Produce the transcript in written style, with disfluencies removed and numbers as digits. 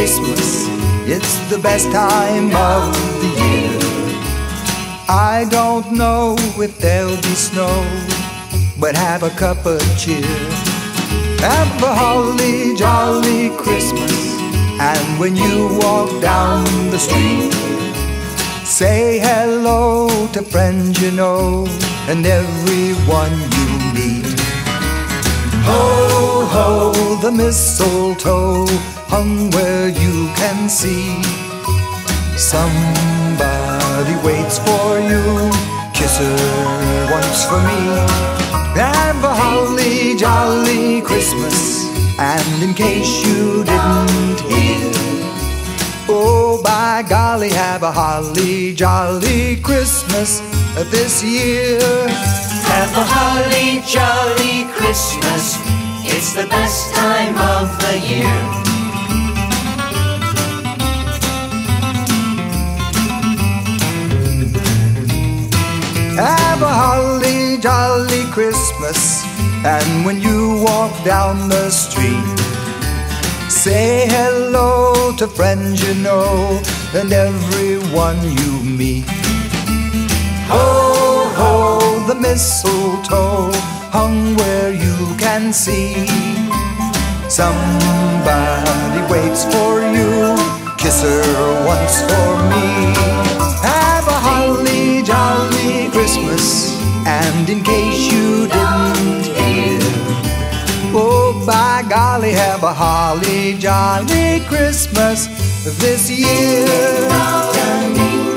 Christmas, it's the best time of the year. I don't know if there'll be snow, but have a cup of cheer. Have a holly jolly Christmas, and when you walk down the street, say hello to friends you know and everyone you meet. Ho, ho, the mistletoe hung where you can see. Somebody waits for you, kiss her once for me. Have a holly jolly Christmas, and in case you didn't hear, oh by golly, have a holly jolly Christmas this year. Have a holly jolly Christmas, it's the best time of the year. Have a holly jolly Christmas, and when you walk down the street, say hello to friends you know and everyone you meet. Ho, ho, the mistletoe hung where you can see. Somebody waits for you, kiss her once for me. Have a holly jolly Christmas, and in case you didn't hear, oh by golly, have a holly jolly Christmas this year.